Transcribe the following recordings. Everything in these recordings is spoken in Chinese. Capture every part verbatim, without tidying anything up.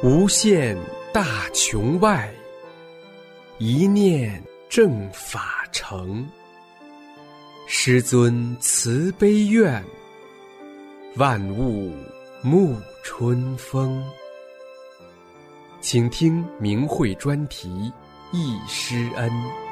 无限大穹外，一念正法成。师尊慈悲愿，万物沐春风。请听明慧专题《忆师恩》。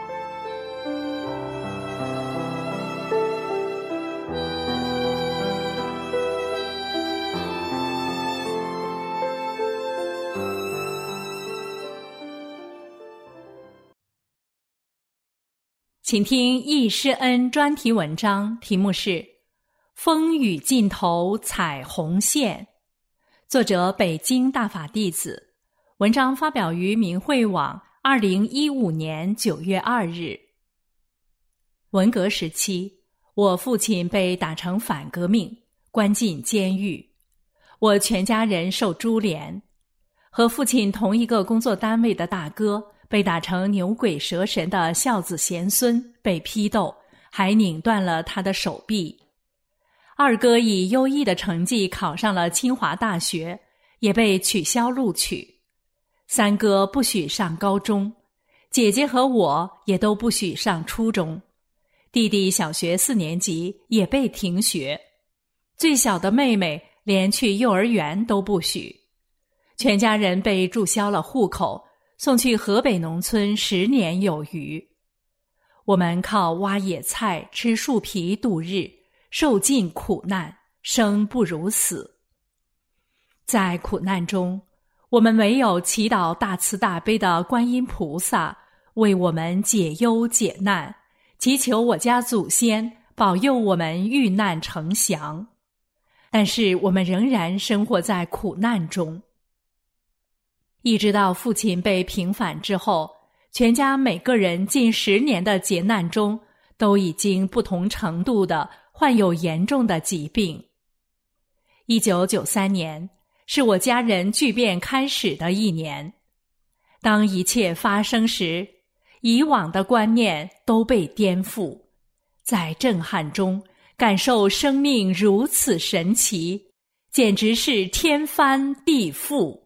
请听忆师恩专题文章，题目是风雨尽头彩虹线，作者北京大法弟子，文章发表于明慧网二零一五年九月二日。文革时期，我父亲被打成反革命，关进监狱，我全家人受株连。和父亲同一个工作单位的大哥被打成牛鬼蛇神的孝子贤孙，被批斗，还拧断了他的手臂。二哥以优异的成绩考上了清华大学，也被取消录取。三哥不许上高中，姐姐和我也都不许上初中。弟弟小学四年级也被停学，最小的妹妹连去幼儿园都不许。全家人被注销了户口，送去河北农村十年有余。我们靠挖野菜吃树皮度日，受尽苦难，生不如死。在苦难中，我们唯有祈祷大慈大悲的观音菩萨为我们解忧解难，祈求我家祖先保佑我们遇难成祥。但是我们仍然生活在苦难中。一直到父亲被平反之后，全家每个人近十年的劫难中，都已经不同程度地患有严重的疾病。一九九三年是我家人巨变开始的一年。当一切发生时，以往的观念都被颠覆，在震撼中感受生命如此神奇，简直是天翻地覆。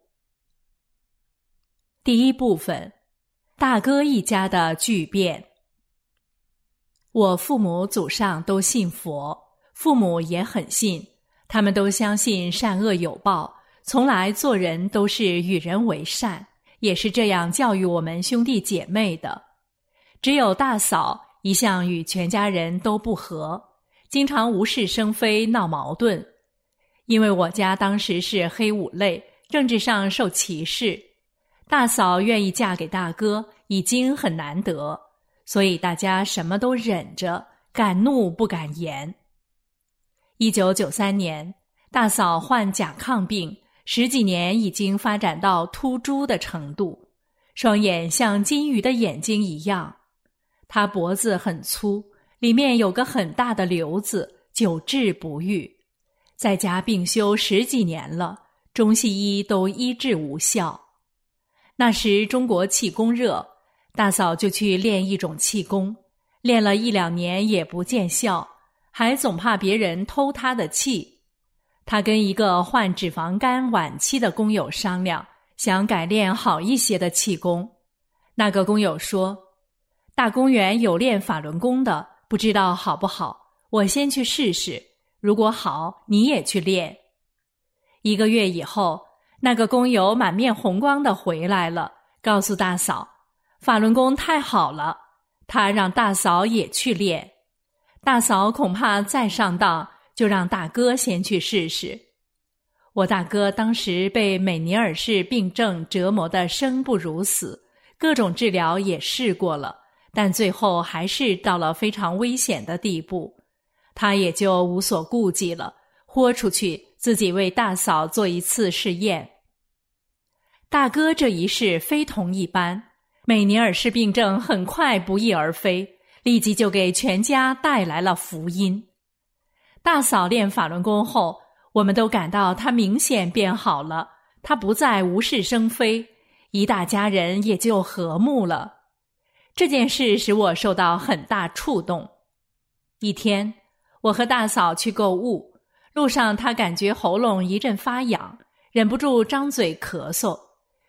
第一部分，大哥一家的巨变。我父母祖上都信佛，父母也很信，他们都相信善恶有报，从来做人都是与人为善，也是这样教育我们兄弟姐妹的。只有大嫂一向与全家人都不和，经常无事生非闹矛盾。因为我家当时是黑五类，政治上受歧视，大嫂愿意嫁给大哥已经很难得，所以大家什么都忍着，敢怒不敢言。一九九三年，大嫂患甲亢病，十几年已经发展到秃猪的程度，双眼像金鱼的眼睛一样。她脖子很粗，里面有个很大的瘤子，久治不愈。在家病休十几年了，中西医都医治无效。那时中国气功热，大嫂就去练一种气功，练了一两年也不见效，还总怕别人偷她的气。她跟一个患脂肪肝晚期的工友商量，想改练好一些的气功。那个工友说，大公园有练法轮功的，不知道好不好，我先去试试，如果好你也去练。一个月以后，那个工友满面红光地回来了，告诉大嫂，法轮功太好了，他让大嫂也去练。大嫂恐怕再上当，就让大哥先去试试。我大哥当时被美尼尔氏病症折磨得生不如死，各种治疗也试过了，但最后还是到了非常危险的地步。他也就无所顾忌了，豁出去自己为大嫂做一次试验。大哥这一试非同一般，美尼尔氏病症很快不翼而飞，立即就给全家带来了福音。大嫂练法轮功后，我们都感到她明显变好了，她不再无事生非，一大家人也就和睦了。这件事使我受到很大触动。一天，我和大嫂去购物，路上她感觉喉咙一阵发痒，忍不住张嘴咳嗽。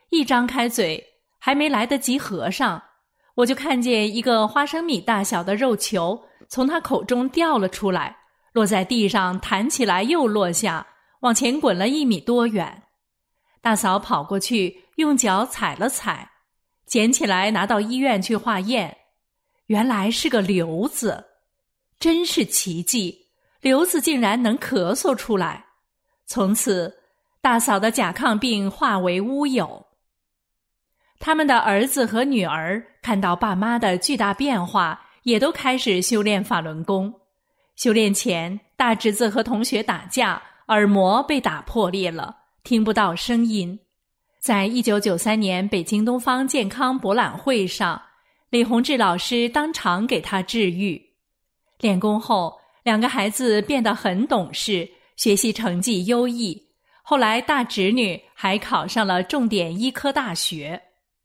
一张开嘴，还没来得及合上，我就看见一个花生米大小的肉球从他口中掉了出来，落在地上，弹起来又落下，往前滚了一米多远。大嫂跑过去，用脚踩了踩，捡起来拿到医院去化验，原来是个瘤子。真是奇迹，瘤子竟然能咳嗽出来。从此，大嫂的甲亢病化为乌有。他们的儿子和女儿看到爸妈的巨大变化，也都开始修炼法轮功。修炼前，大侄子和同学打架，耳膜被打破裂了，听不到声音。在一九九三年北京东方健康博览会上，李洪志老师当场给他治愈。练功后，两个孩子变得很懂事，学习成绩优异。后来大侄女还考上了重点医科大学。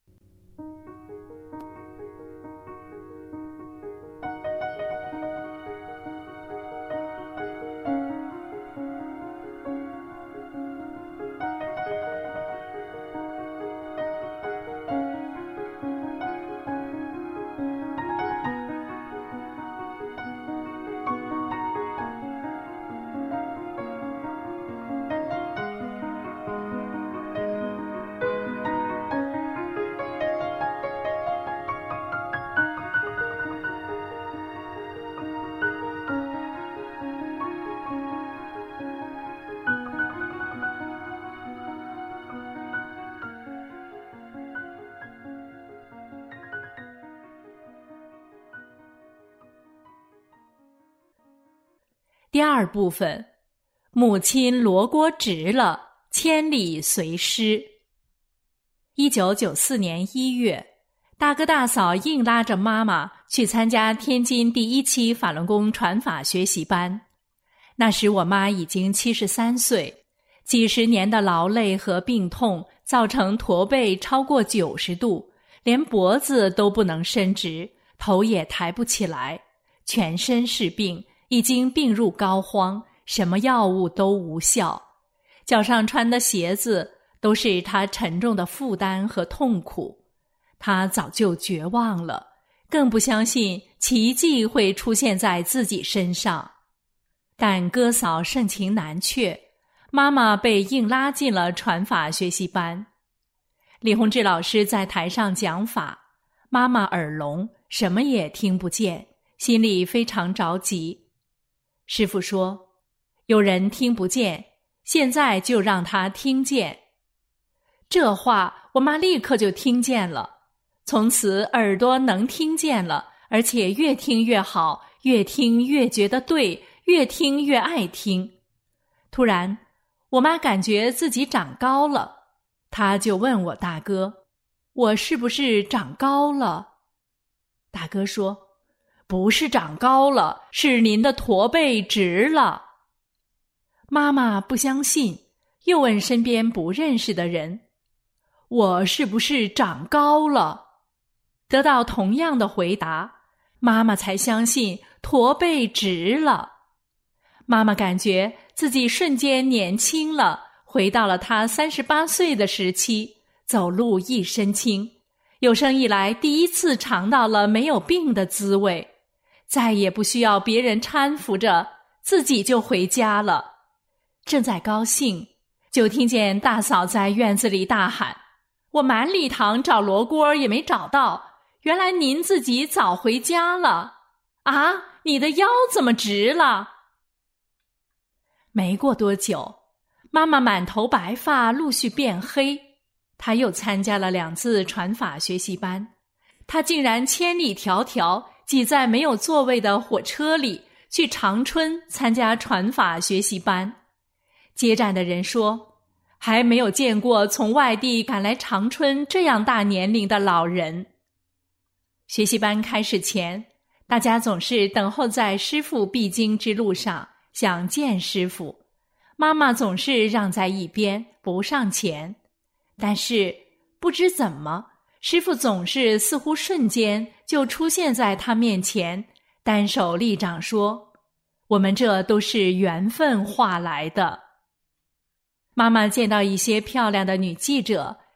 第二部分，母亲罗锅直了，千里随师。一九九四年一月，大哥大嫂硬拉着妈妈去参加天津第一期法轮功传法学习班。那时我妈已经七十三岁，几十年的劳累和病痛造成驼背超过九十度，连脖子都不能伸直，头也抬不起来，全身是病，已经病入膏肓，什么药物都无效，脚上穿的鞋子都是他沉重的负担和痛苦。他早就绝望了，更不相信奇迹会出现在自己身上。但哥嫂盛情难却，妈妈被硬拉进了传法学习班。李洪志老师在台上讲法，妈妈耳聋，什么也听不见，心里非常着急。师父说，有人听不见，现在就让他听见。这话我妈立刻就听见了，从此耳朵能听见了，而且越听越好，越听越觉得对，越听越爱听。突然，我妈感觉自己长高了，她就问我大哥，我是不是长高了？大哥说，不是长高了，是您的驼背直了。妈妈不相信，又问身边不认识的人，我是不是长高了？得到同样的回答，妈妈才相信驼背直了。妈妈感觉自己瞬间年轻了，回到了她三十八岁的时期，走路一身轻，有生以来第一次尝到了没有病的滋味，再也不需要别人搀扶着，自己就回家了。正在高兴，就听见大嫂在院子里大喊，我满礼堂找罗锅也没找到，原来您自己早回家了啊！你的腰怎么直了？没过多久，妈妈满头白发陆续变黑，她又参加了两次传法学习班，她竟然千里迢迢挤在没有座位的火车里去长春参加传法学习班。接站的人说，还没有见过从外地赶来长春这样大年龄的老人。学习班开始前，大家总是等候在师父必经之路上，想见师父。妈妈总是让在一边，不上前。但是不知怎么，师父总是似乎瞬间就出现在他面前，单手立掌说，我们这都是缘分化来的。妈妈见到一些漂亮的女记者，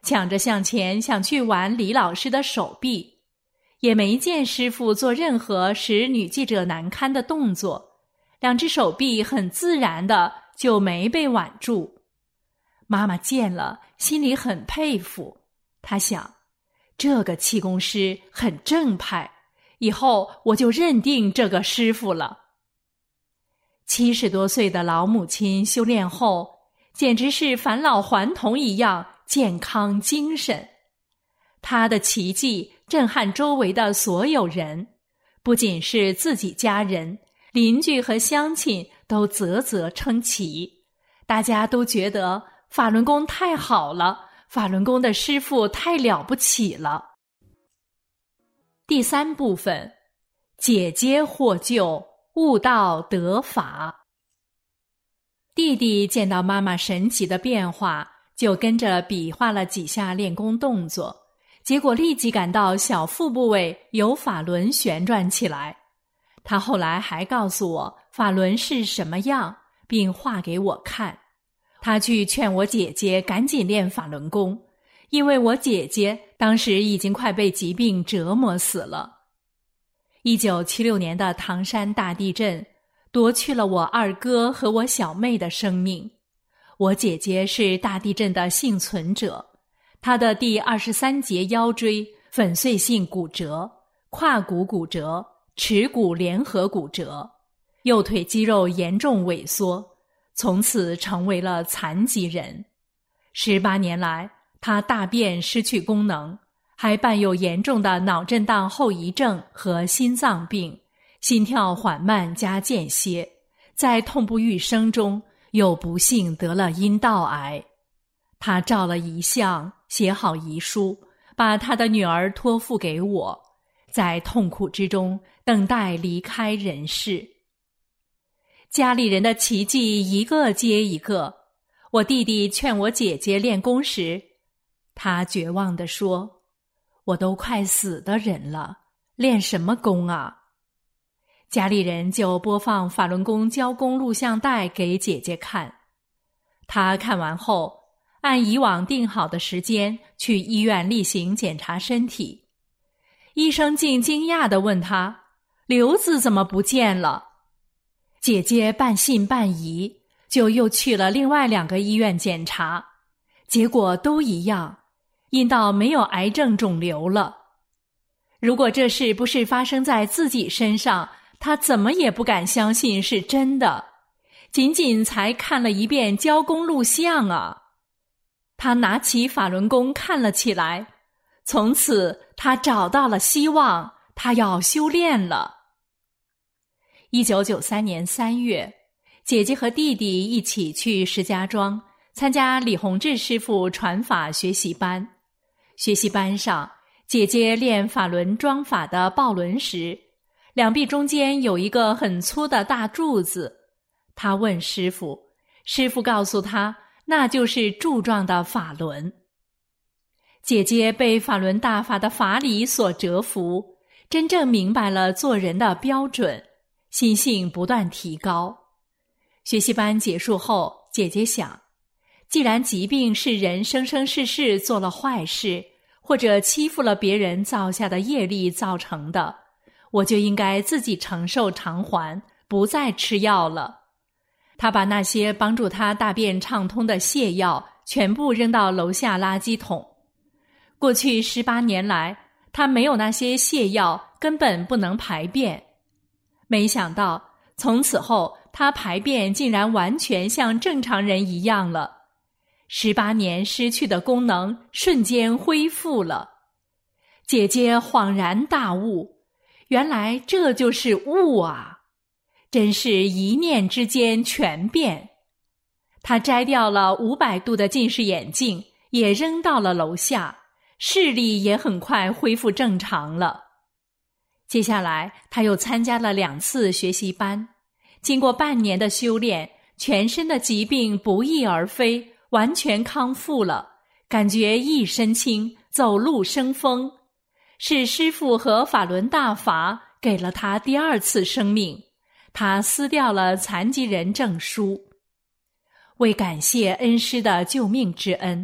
抢着向前想去挽李老师的手臂，也没见师父做任何使女记者难堪的动作，两只手臂很自然的就没被挽住。妈妈见了，心里很佩服，她想，这个气功师很正派，以后我就认定这个师父了。七十多岁的老母亲修炼后，简直是返老还童一样健康精神。她的奇迹震撼周围的所有人，不仅是自己家人，邻居和乡亲都啧啧称奇。大家都觉得法轮功太好了，法轮功的师父太了不起了。第三部分，姐姐获救，悟道得法。弟弟见到妈妈神奇的变化，就跟着比划了几下练功动作，结果立即感到小腹部位有法轮旋转起来。他后来还告诉我法轮是什么样，并画给我看。他去劝我姐姐赶紧练法轮功，因为我姐姐当时已经快被疾病折磨死了。一九七六年的唐山大地震夺去了我二哥和我小妹的生命。我姐姐是大地震的幸存者，她的第二十三节腰椎粉碎性骨折，胯骨骨折，耻骨联合骨折，右腿肌肉严重萎缩，从此成为了残疾人。十八年来，她大便失去功能，还伴有严重的脑震荡后遗症和心脏病，心跳缓慢加间歇，在痛不欲生中又不幸得了阴道癌。他照了遗像，写好遗书，把他的女儿托付给我，在痛苦之中等待离开人世。家里人的奇迹一个接一个。我弟弟劝我姐姐练功时，他绝望地说，我都快死的人了，练什么功啊？家里人就播放法轮功教功录像带给姐姐看。她看完后，按以往定好的时间去医院例行检查身体。医生竟惊讶地问她，瘤子怎么不见了？姐姐半信半疑，就又去了另外两个医院检查，结果都一样，阴道没有癌症肿瘤了。如果这事不是发生在自己身上，他怎么也不敢相信是真的，仅仅才看了一遍教功录像啊。他拿起法轮功看了起来，从此他找到了希望，他要修炼了。一九九三年三月，姐姐和弟弟一起去石家庄参加李洪志师傅传法学习班。学习班上，姐姐练法轮桩法的抱轮时，两臂中间有一个很粗的大柱子。她问师傅，师傅告诉她，那就是柱状的法轮。姐姐被法轮大法的法理所折服，真正明白了做人的标准，心性不断提高。学习班结束后，姐姐想，既然疾病是人生生世世做了坏事，或者欺负了别人造下的业力造成的，我就应该自己承受偿还，不再吃药了。她把那些帮助她大便畅通的泻药全部扔到楼下垃圾桶。过去十八年来，她没有那些泻药，根本不能排便。没想到，从此后，她排便竟然完全像正常人一样了。十八年失去的功能瞬间恢复了。姐姐恍然大悟，原来这就是悟啊！真是一念之间全变。她摘掉了五百度的近视眼镜，也扔到了楼下，视力也很快恢复正常了。接下来，她又参加了两次学习班，经过半年的修炼，全身的疾病不翼而飞，完全康复了，感觉一身轻，走路生风。是师父和法轮大法给了他第二次生命，他撕掉了残疾人证书。为感谢恩师的救命之恩，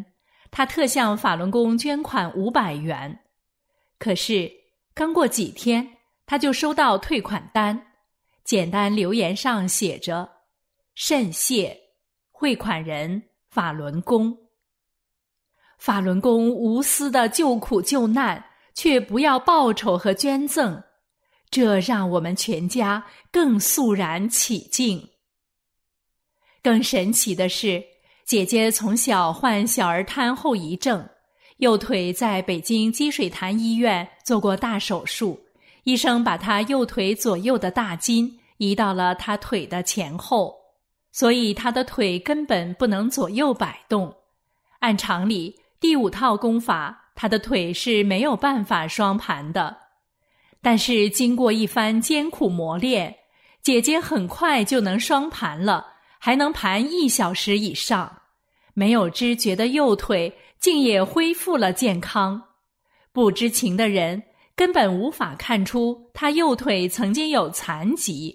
他特向法轮功捐款五百元。可是刚过几天，他就收到退款单，简单留言上写着甚谢，汇款人法轮功。法轮功无私的救苦救难，却不要报酬和捐赠，这让我们全家更肃然起敬。更神奇的是，姐姐从小患小儿瘫后遗症，右腿在北京积水潭医院做过大手术，医生把她右腿左右的大筋移到了她腿的前后，所以她的腿根本不能左右摆动。按常理，第五套功法，她的腿是没有办法双盘的。但是经过一番艰苦磨练，姐姐很快就能双盘了，还能盘一小时以上。没有知觉的右腿竟也恢复了健康。不知情的人根本无法看出她右腿曾经有残疾。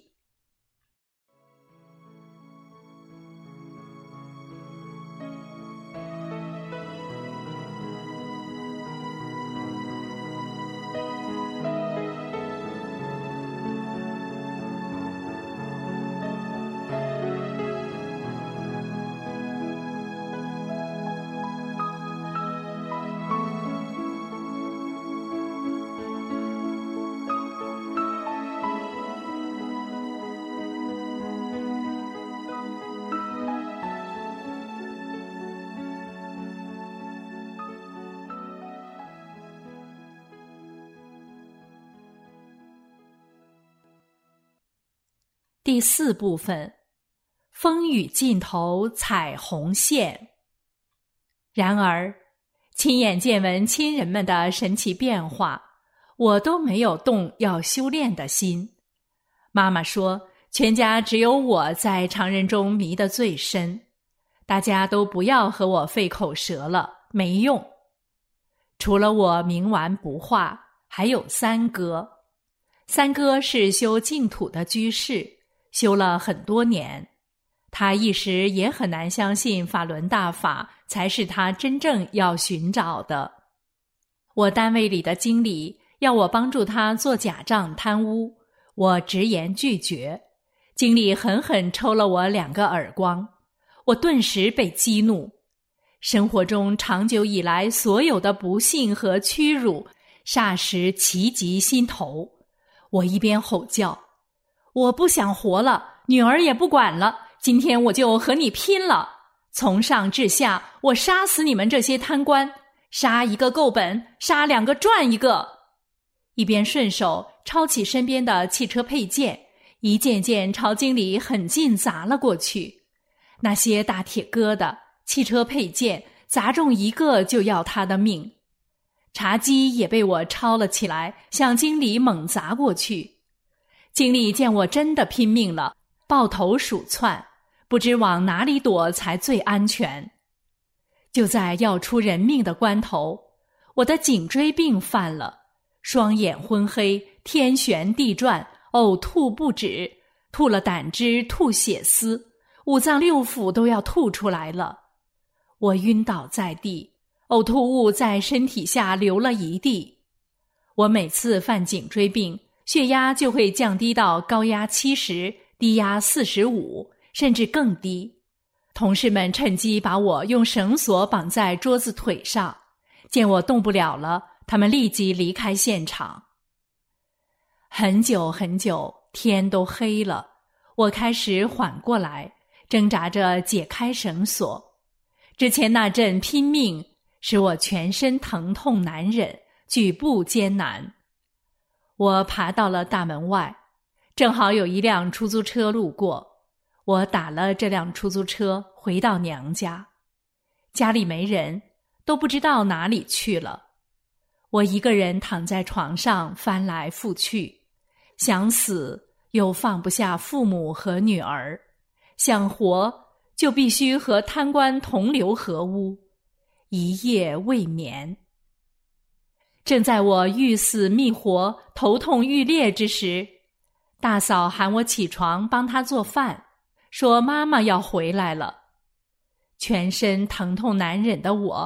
第四部分，风雨尽头彩虹线。然而，亲眼见闻亲人们的神奇变化，我都没有动要修炼的心。妈妈说，全家只有我在常人中迷得最深，大家都不要和我费口舌了，没用。除了我冥顽不化，还有三哥。三哥是修净土的居士，修了很多年，他一时也很难相信法轮大法才是他真正要寻找的。我单位里的经理要我帮助他做假账贪污，我直言拒绝。经理狠狠抽了我两个耳光，我顿时被激怒。生活中长久以来所有的不幸和屈辱，霎时齐集心头。我一边吼叫，我不想活了，女儿也不管了，今天我就和你拼了！从上至下，我杀死你们这些贪官，杀一个够本，杀两个赚一个！一边顺手抄起身边的汽车配件，一件件朝经理狠劲砸了过去。那些大铁疙瘩、汽车配件砸中一个就要他的命。茶几也被我抄了起来，向经理猛砸过去。经理见我真的拼命了，抱头鼠窜，不知往哪里躲才最安全。就在要出人命的关头，我的颈椎病犯了，双眼昏黑，天旋地转，呕吐不止，吐了胆汁，吐血丝，五脏六腑都要吐出来了。我晕倒在地，呕吐物在身体下流了一地。我每次犯颈椎病，血压就会降低到高压七十，低压四十五，甚至更低。同事们趁机把我用绳索绑在桌子腿上，见我动不了了，他们立即离开现场。很久很久，天都黑了，我开始缓过来，挣扎着解开绳索。之前那阵拼命使我全身疼痛难忍，举步艰难。我爬到了大门外，正好有一辆出租车路过，我打了这辆出租车回到娘家。家里没人，都不知道哪里去了。我一个人躺在床上翻来覆去，想死又放不下父母和女儿，想活就必须和贪官同流合污，一夜未眠。正在我欲死觅活、头痛欲裂之时，大嫂喊我起床帮她做饭，说妈妈要回来了。全身疼痛难忍的我，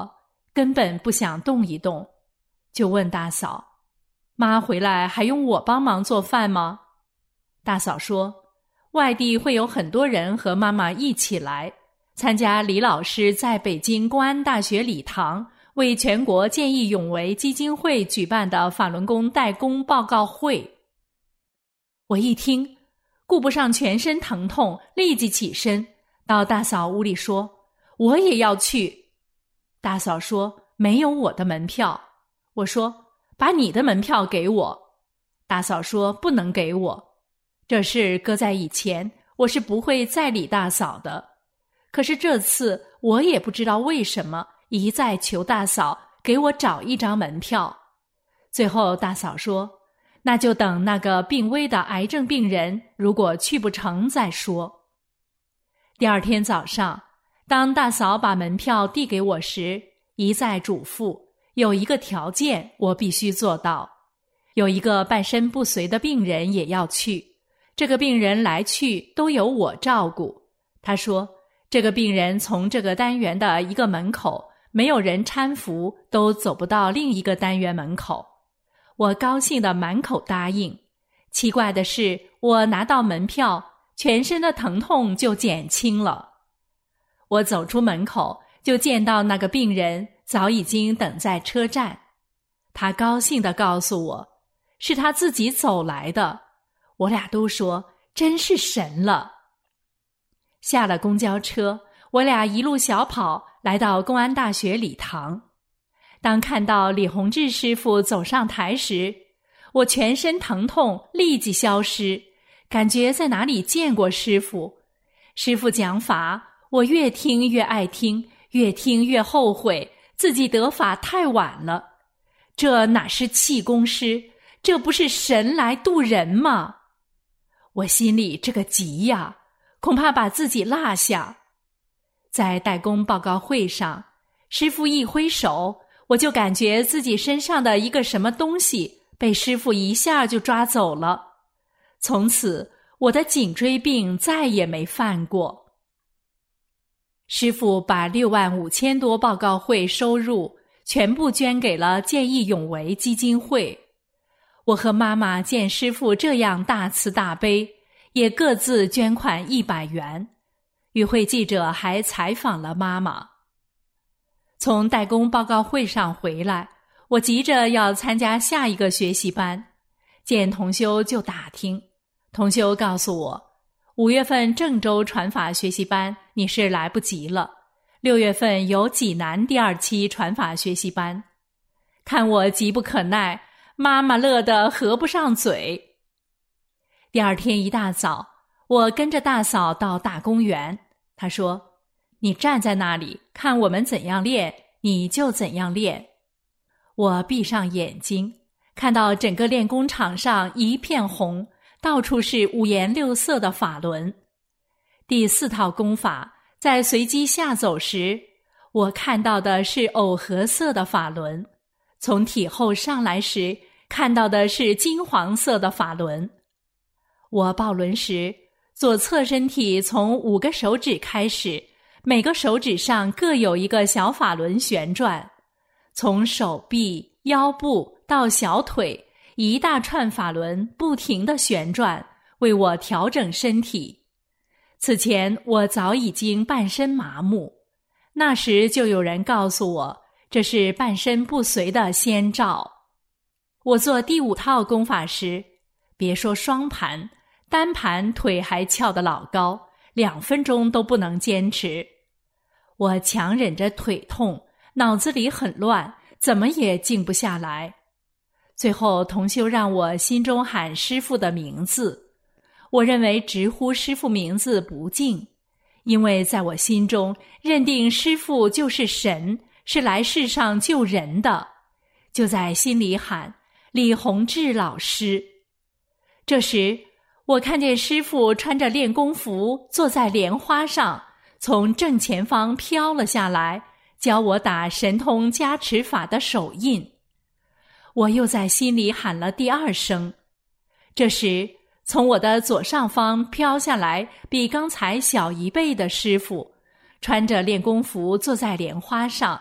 根本不想动一动，就问大嫂：妈回来还用我帮忙做饭吗？大嫂说：外地会有很多人和妈妈一起来参加李老师在北京公安大学礼堂为全国见义勇为基金会举办的法轮功代工报告会。我一听，顾不上全身疼痛，立即起身到大嫂屋里说：我也要去。大嫂说：没有我的门票。我说：把你的门票给我。大嫂说：不能给我。这事搁在以前，我是不会再理大嫂的。可是这次我也不知道为什么一再求大嫂给我找一张门票。最后大嫂说：那就等那个病危的癌症病人如果去不成再说。第二天早上，当大嫂把门票递给我时，一再嘱咐有一个条件我必须做到，有一个半身不遂的病人也要去，这个病人来去都由我照顾。他说这个病人从这个单元的一个门口没有人搀扶都走不到另一个单元门口。我高兴得满口答应。奇怪的是，我拿到门票，全身的疼痛就减轻了。我走出门口，就见到那个病人早已经等在车站。他高兴地告诉我，是他自己走来的。我俩都说真是神了。下了公交车，我俩一路小跑来到公安大学礼堂。当看到李洪志师傅走上台时，我全身疼痛立即消失，感觉在哪里见过师傅。师傅讲法，我越听越爱听，越听越后悔自己得法太晚了。这哪是气功师，这不是神来渡人吗？我心里这个急呀，恐怕把自己落下。在代工报告会上，师傅一挥手，我就感觉自己身上的一个什么东西被师傅一下就抓走了。从此我的颈椎病再也没犯过。师傅把六万五千多报告会收入全部捐给了见义勇为基金会。我和妈妈见师傅这样大慈大悲，也各自捐款一百元。与会记者还采访了妈妈。从代工报告会上回来，我急着要参加下一个学习班，见同修就打听。同修告诉我，五月份郑州传法学习班你是来不及了，六月份有济南第二期传法学习班。看我急不可耐，妈妈乐得合不上嘴。第二天一大早，我跟着大嫂到大公园，她说：你站在那里看我们怎样练，你就怎样练。我闭上眼睛，看到整个练功场上一片红，到处是五颜六色的法轮。第四套功法在随机下走时，我看到的是藕荷色的法轮，从体后上来时看到的是金黄色的法轮。我抱轮时，左侧身体从五个手指开始，每个手指上各有一个小法轮旋转，从手臂、腰部到小腿，一大串法轮不停地旋转，为我调整身体。此前我早已经半身麻木，那时就有人告诉我，这是半身不遂的先兆。我做第五套功法时，别说双盘，单盘腿还翘得老高，两分钟都不能坚持。我强忍着腿痛，脑子里很乱，怎么也静不下来。最后同修让我心中喊师父的名字，我认为直呼师父名字不敬，因为在我心中认定师父就是神，是来世上救人的，就在心里喊李洪志老师。这时我看见师父穿着练功服坐在莲花上，从正前方飘了下来，教我打神通加持法的手印。我又在心里喊了第二声。这时从我的左上方飘下来比刚才小一倍的师父，穿着练功服坐在莲花上，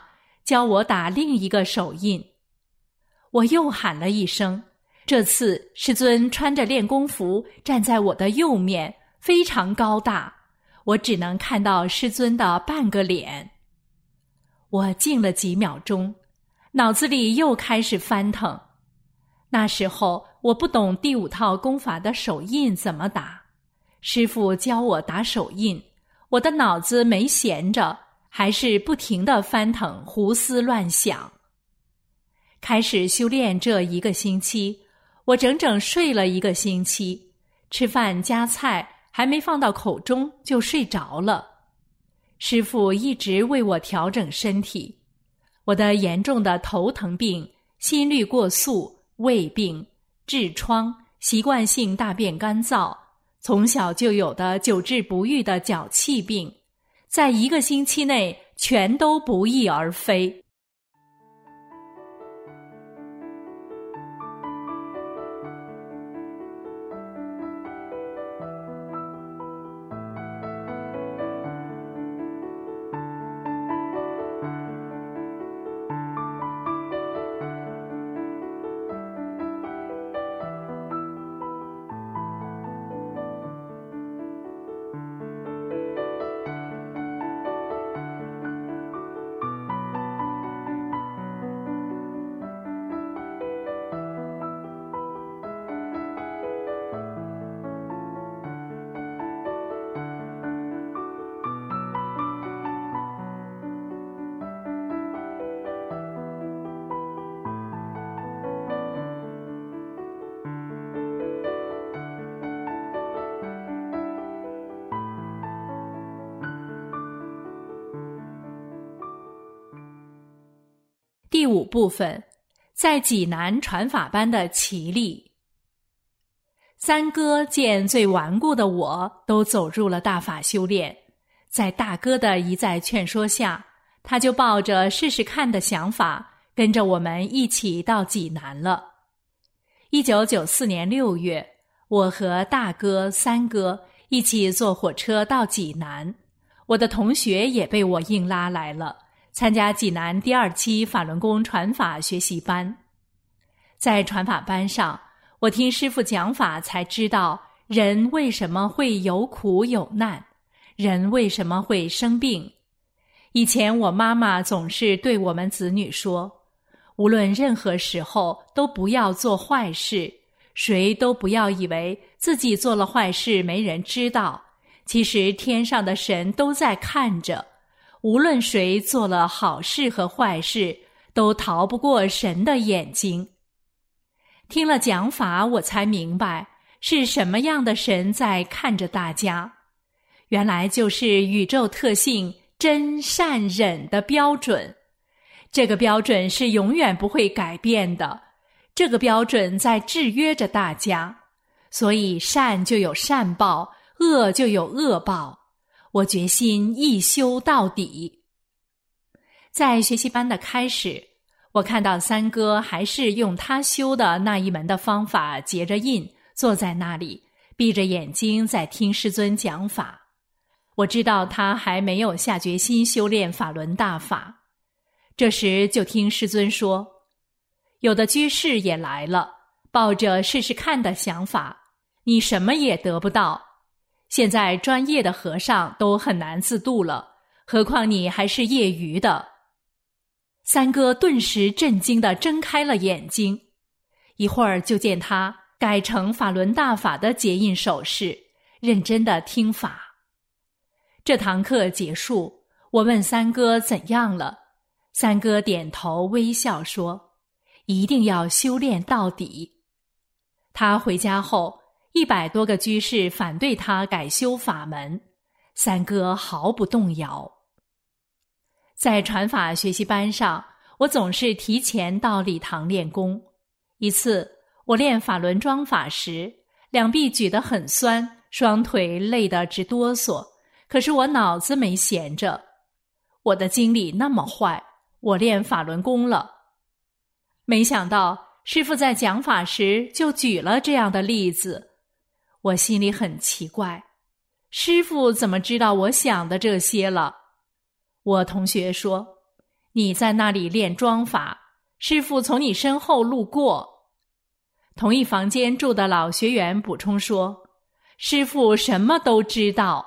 教我打另一个手印。我又喊了一声，这次师尊穿着练功服站在我的右面，非常高大，我只能看到师尊的半个脸。我静了几秒钟，脑子里又开始翻腾。那时候我不懂第五套功法的手印怎么打，师父教我打手印，我的脑子没闲着，还是不停地翻腾，胡思乱想。开始修炼这一个星期，我整整睡了一个星期，吃饭夹菜还没放到口中就睡着了。师父一直为我调整身体，我的严重的头疼病、心律过速、胃病、痔疮、习惯性大便干燥，从小就有的久治不愈的脚气病，在一个星期内全都不翼而飞。第五部分，在济南传法班的奇历。三哥见最顽固的我都走入了大法修炼，在大哥的一再劝说下，他就抱着试试看的想法，跟着我们一起到济南了。一九九四年六月，我和大哥、三哥一起坐火车到济南，我的同学也被我硬拉来了，参加济南第二期法轮功传法学习班。在传法班上，我听师父讲法才知道人为什么会有苦有难，人为什么会生病。以前我妈妈总是对我们子女说，无论任何时候都不要做坏事，谁都不要以为自己做了坏事没人知道，其实天上的神都在看着，无论谁做了好事和坏事，都逃不过神的眼睛。听了讲法，我才明白是什么样的神在看着大家。原来就是宇宙特性真善忍的标准。这个标准是永远不会改变的，这个标准在制约着大家，所以善就有善报，恶就有恶报。我决心一修到底。在学习班的开始，我看到三哥还是用他修的那一门的方法结着印，坐在那里闭着眼睛在听师尊讲法。我知道他还没有下决心修炼法轮大法。这时就听师尊说，有的居士也来了，抱着试试看的想法，你什么也得不到。现在专业的和尚都很难自度了，何况你还是业余的。三哥顿时震惊地睁开了眼睛，一会儿就见他改成法轮大法的结印手势，认真地听法。这堂课结束，我问三哥怎样了，三哥点头微笑说，一定要修炼到底。他回家后，一百多个居士反对他改修法门，三哥毫不动摇。在传法学习班上，我总是提前到礼堂练功。一次我练法轮桩法时，两臂举得很酸，双腿累得直哆嗦，可是我脑子没闲着。我的精力那么坏，我练法轮功了。没想到师父在讲法时就举了这样的例子，我心里很奇怪，师父怎么知道我想的这些了？我同学说， 你在那里练桩法，师父从你身后路过。同一房间住的老学员补充说，师父什么都知道。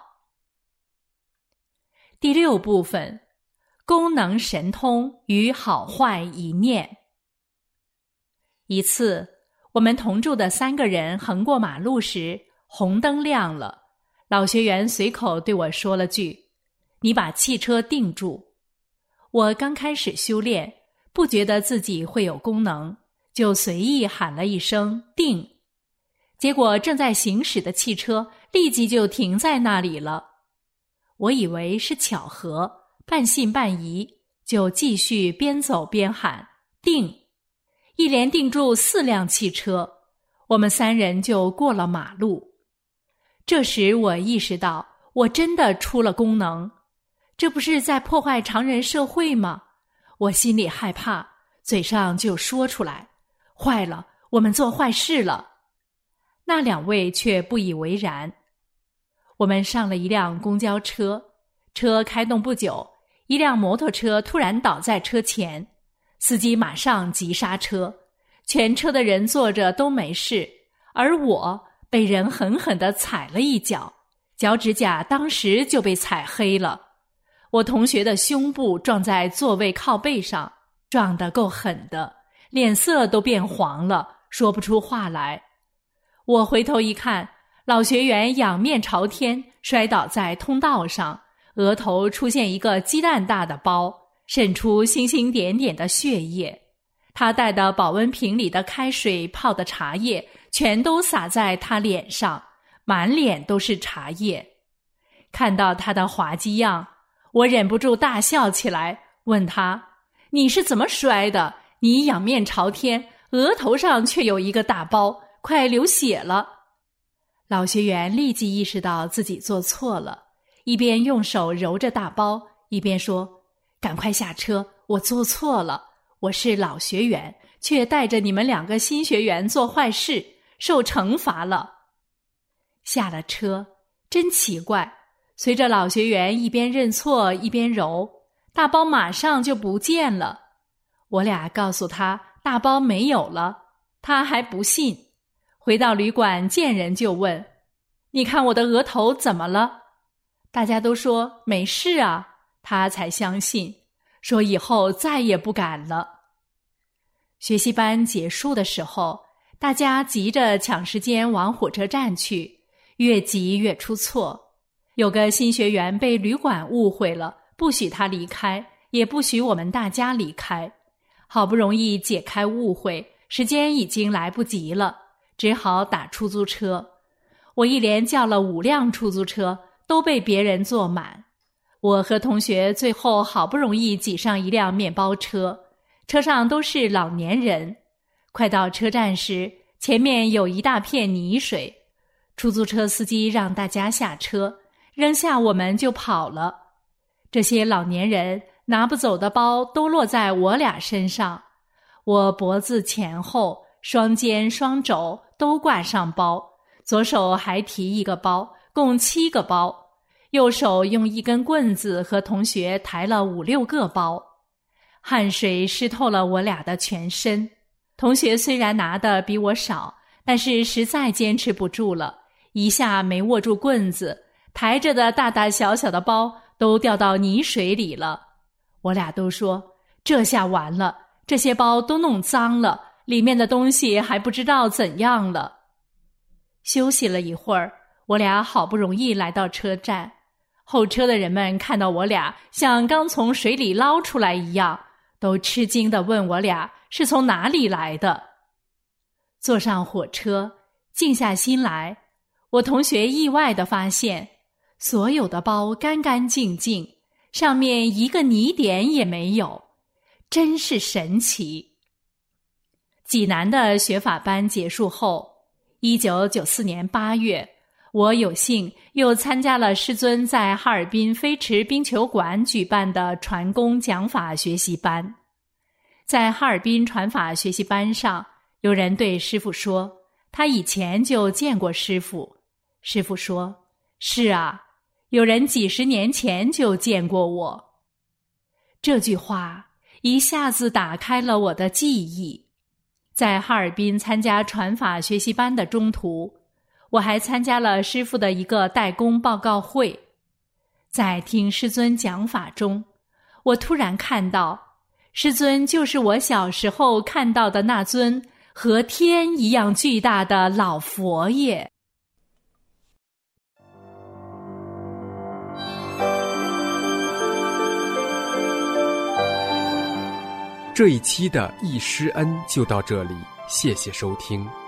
第六部分，功能神通与好坏一念。一次，我们同住的三个人横过马路时，红灯亮了，老学员随口对我说了句，你把汽车定住。我刚开始修炼，不觉得自己会有功能，就随意喊了一声定，结果正在行驶的汽车立即就停在那里了。我以为是巧合，半信半疑，就继续边走边喊定，一连定住四辆汽车，我们三人就过了马路。这时我意识到，我真的出了功能，这不是在破坏常人社会吗？我心里害怕，嘴上就说出来，坏了，我们做坏事了。那两位却不以为然。我们上了一辆公交车，车开动不久，一辆摩托车突然倒在车前，司机马上急刹车，全车的人坐着都没事，而我被人狠狠地踩了一脚，脚趾甲当时就被踩黑了。我同学的胸部撞在座位靠背上，撞得够狠的，脸色都变黄了，说不出话来。我回头一看，老学员仰面朝天摔倒在通道上，额头出现一个鸡蛋大的包，渗出星星点点的血液。他带的保温瓶里的开水泡的茶叶全都洒在他脸上，满脸都是茶叶。看到他的滑稽样，我忍不住大笑起来，问他，你是怎么摔的？你仰面朝天，额头上却有一个大包，快流血了。老学员立即意识到自己做错了，一边用手揉着大包，一边说，赶快下车，我做错了，我是老学员，却带着你们两个新学员做坏事，受惩罚了。下了车，真奇怪，随着老学员一边认错一边揉，大包马上就不见了。我俩告诉他大包没有了，他还不信。回到旅馆见人就问，你看我的额头怎么了？大家都说没事啊，他才相信，说以后再也不敢了。学习班结束的时候，大家急着抢时间往火车站去，越急越出错。有个新学员被旅馆误会了，不许他离开，也不许我们大家离开。好不容易解开误会，时间已经来不及了，只好打出租车。我一连叫了五辆出租车，都被别人坐满。我和同学最后好不容易挤上一辆面包车，车上都是老年人。快到车站时，前面有一大片泥水，出租车司机让大家下车，扔下我们就跑了。这些老年人拿不走的包都落在我俩身上，我脖子前后、双肩、双肘都挂上包，左手还提一个包，共七个包，右手用一根棍子和同学抬了五六个包。汗水湿透了我俩的全身，同学虽然拿的比我少，但是实在坚持不住了，一下没握住棍子，抬着的大大小小的包都掉到泥水里了。我俩都说，这下完了，这些包都弄脏了，里面的东西还不知道怎样了。休息了一会儿，我俩好不容易来到车站，候车的人们看到我俩像刚从水里捞出来一样，都吃惊地问我俩是从哪里来的。坐上火车，静下心来，我同学意外地发现，所有的包干干净净，上面一个泥点也没有，真是神奇。济南的学法班结束后，一九九四年八月，我有幸又参加了师尊在哈尔滨飞驰冰球馆举办的传功讲法学习班。在哈尔滨传法学习班上，有人对师父说，他以前就见过师父。师父说，是啊，有人几十年前就见过我。这句话一下子打开了我的记忆。在哈尔滨参加传法学习班的中途，我还参加了师父的一个代工报告会。在听师尊讲法中，我突然看到，师尊就是我小时候看到的那尊和天一样巨大的老佛爷。 这一期的忆师恩就到这里，谢谢收听。